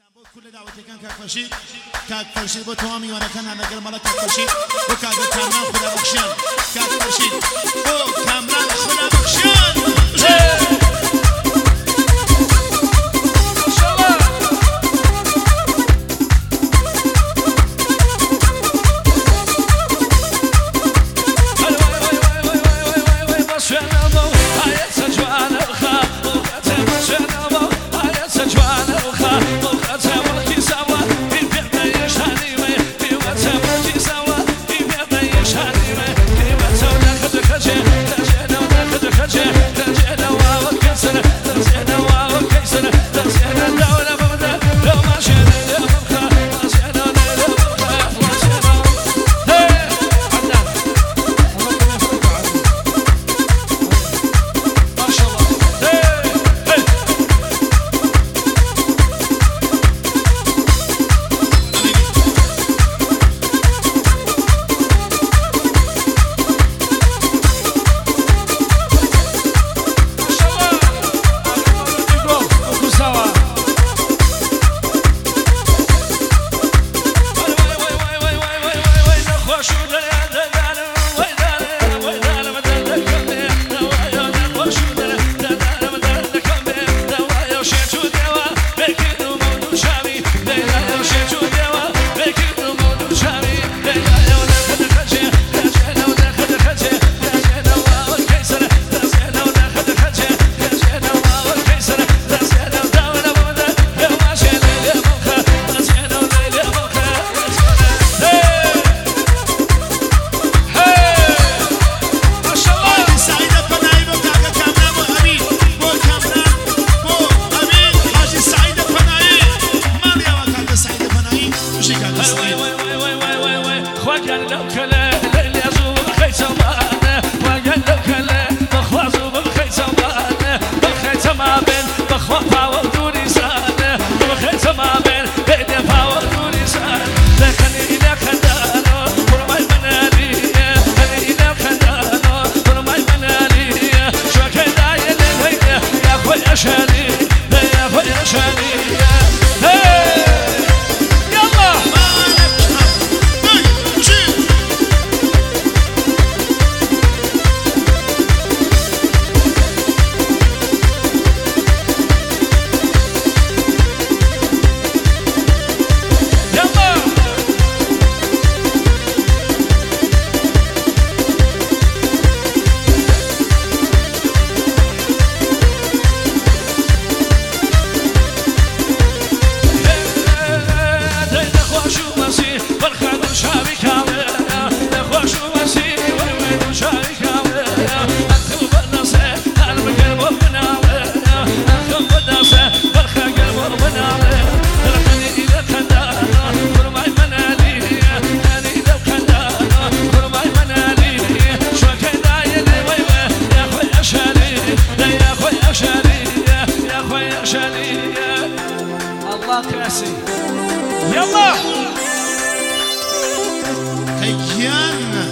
كل دعوتي كان كاك فرشيد بو توامي وانا كان انا قال مالك كاك فرشيد وكاك كامران خدا بخشان كاك فرشيد بو كامران خدا بخشان يلا هيان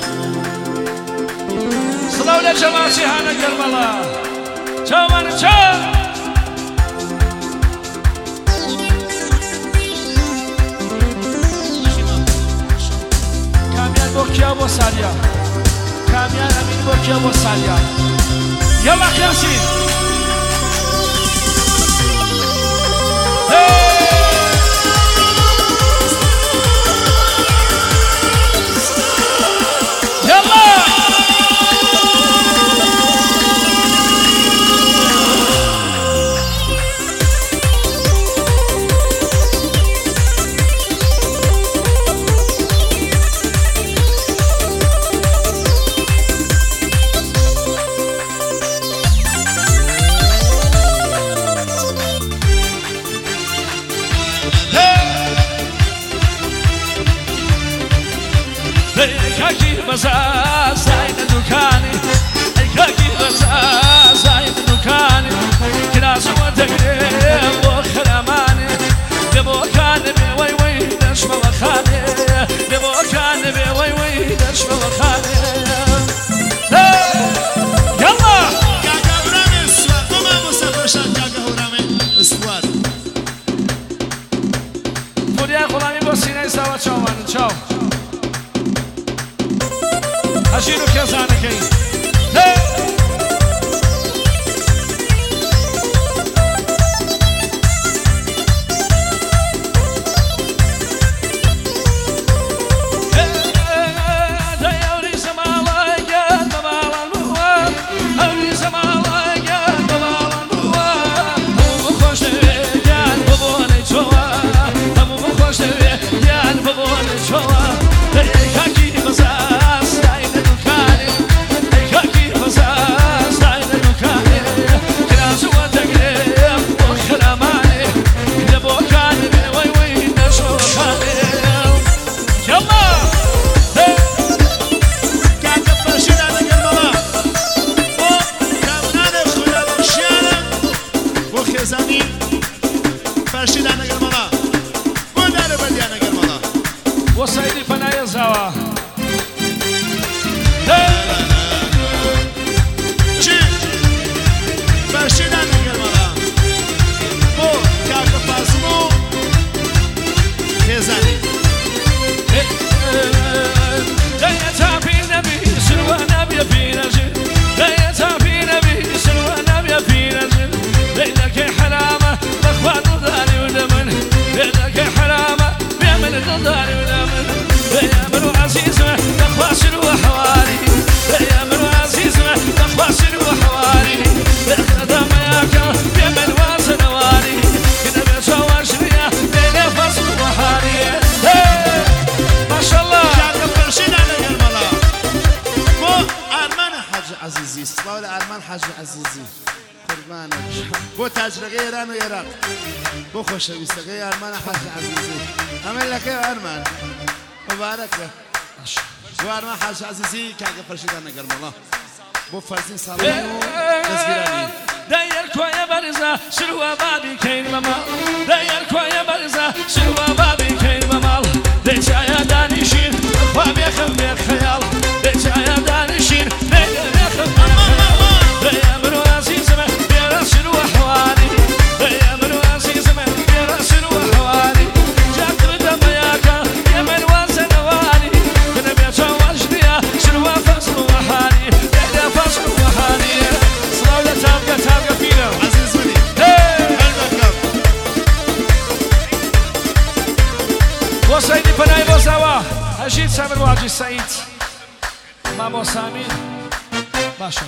صلوا لجماعة هانا كربلاء جامان جا كاميان بوكيا بوساليا كاميان أمين بوكيا بوساليا يلا كرسي كاكي بزا زايد دكاني كاكي بزا زايد دكاني كناس وتقريب وخرماني دبو كان بي وي وي دشم وخاني دبو كان بي وي وي دشم وخاني يلا كاكا برامي السوار وما مسافر شان كاكا برامي السوار غلامی با سینه سوا چاوان چاو هشیر و کسانه که بو تاجرقي إيران وإيراق بو خوشويستقي أرمان حاج عزيزي أمل لك يا أرمان مبارك لك وأرمان حاج عزيزي كاقا فرشيدانا قرم الله بو فرزين صالحين نزبيراني داير كويا برزة شروع بابي كين ممال داير كويا برزة شروع بابي كين ممال ليش يا دانيشين خواب يخم بخيال ليش يا دانيشين يخم بخيال يا منو عزيز وسيدي فناي بوسوا هشيد سامر واجي سعيد مامو سامي باشا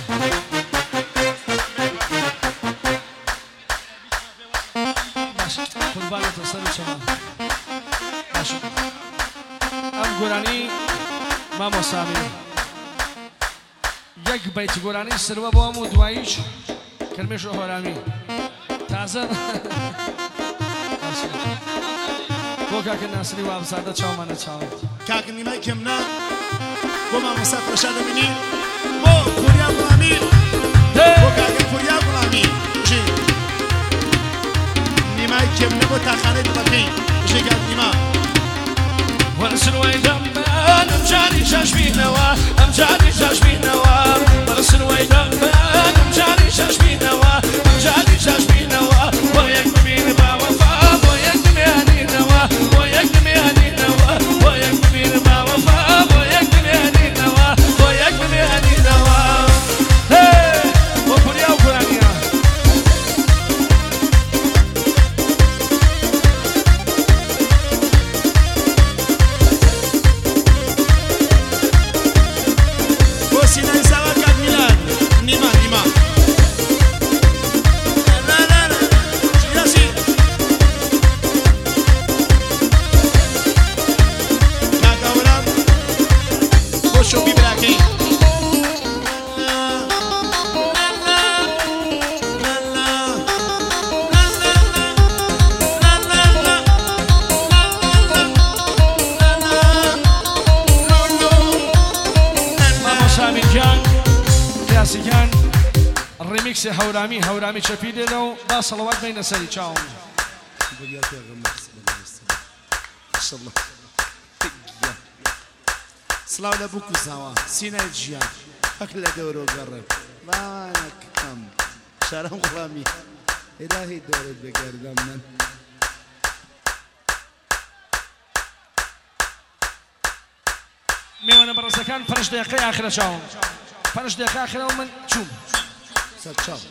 باشا قربان تصرف شما باشا ام قراني مامو سامي یک بیت قراني سروا بوامو دوایش کلمش هرامی تازه بو كاك الناصري وابزاده چاومانه چاو كاك نيمه كمنا بو ما مسافر رشاد مني بو فوريا غلامي بو كاك فوريا غلامي جي نيمه كمنا بو تاخانه بقي جي قال نيمه ورسل ويدم ام جاني شاش بينوا ام جاني شاش بينوا ورسل ويدم ام جاني شاش بينوا ام جاني شاش بينوا ويك بين با وفا ويك مهني نوا ويك مهني نوا ويك بين با وفا ويك مهني نوا ويك مهني نوا هي وفريا وفرانيا وسينا يساوي كاب ميلان نيما نيما لا لا لا ياسين كاكا ولام بوشو بيبراكي كان الريميكس هورامي شفيدي لو با صلوات بين سري تشاو ان شاء الله سلاو لابوكو زاوا سينا الجيان اكل دورو قرب ما كم شارم غرامي الهي دور بقردم من میوانە بەڕێزەکان 5 دقیقەی ئاخرە چاوم 5 دقیقە ئاخرەوە من چوم سەرچاو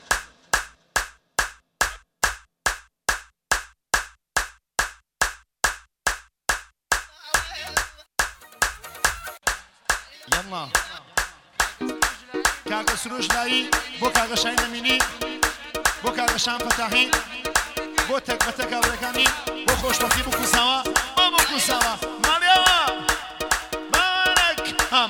يلا كاغا سروج لاي بو كاغا شاين اميني بو كاغا شام فتاحي بو تك بتك اولكاني بو خوش بختي بو كوساوا بو كوساوا مريم بارك هم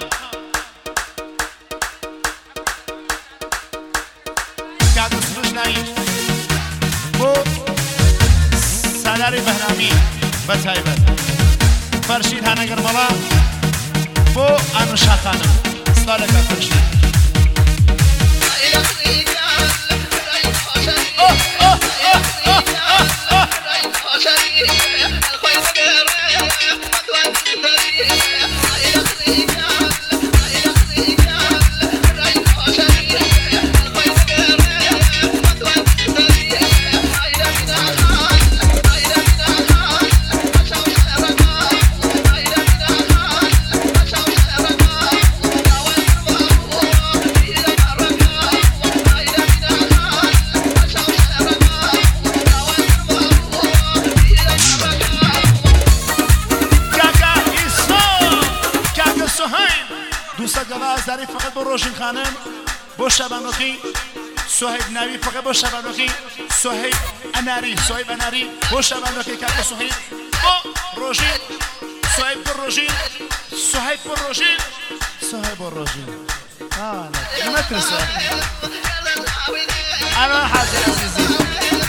كاغا سروج لاي بو سالاري بهرامي بتايبت فرشيد هانا قرملا بو انوشا خانم سلالك فرشيد داری فقط با روشن خانم با شبانوخی صهیب نوی فقط با شبانوخی صهیب اناری با شبانوخی که صهیب با روشن صهیب با روشن صهیب با روشن صهیب با روشن ما ترسه انا حاضر عزیزی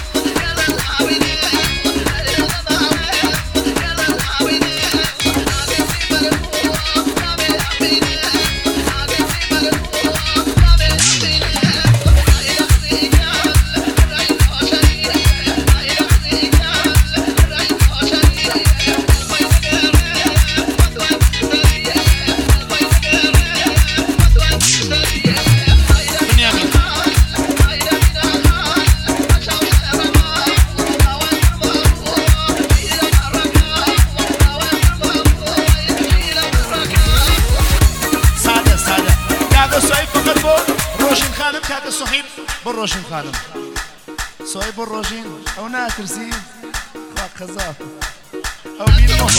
روشن خانم صهيب الروجين او ناترسي خزاف او بيرمو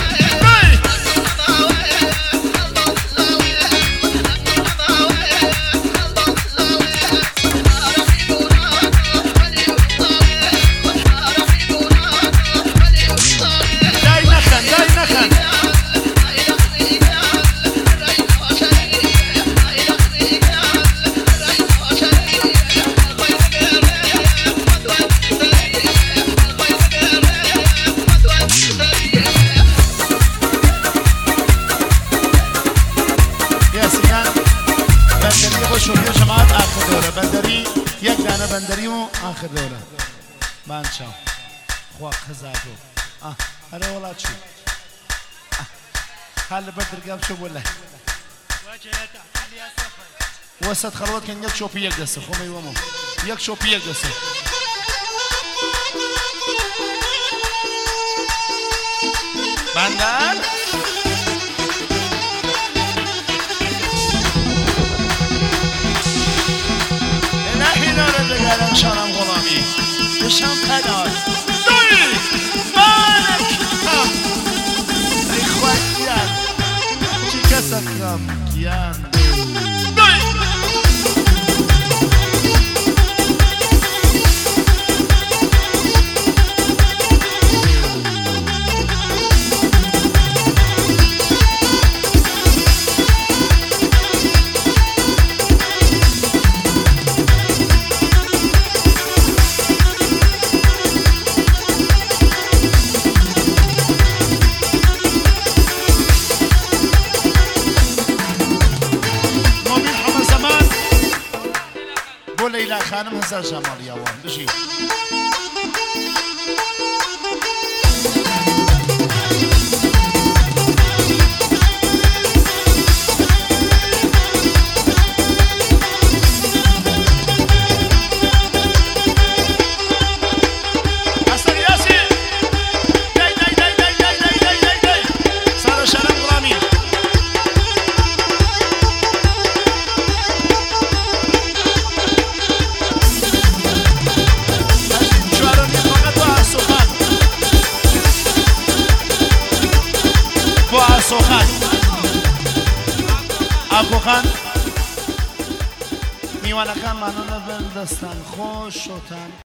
بندری و آخر دوره بانشاو خواق خزاتو هره ولا چی حال بدر قاب شو ولا وسط خلوت كان يك شوبي يقص خومي ومو يك شوبي يقص بندر قالن شارم غلامی بشم پدار دوی مالک ای خواهد کیان چی کسک کم کیان دوی ليلى خانم هزار جمال يا وان بجي ئاکۆخان میوانەکانمانە لەبەر دەستان خۆشتان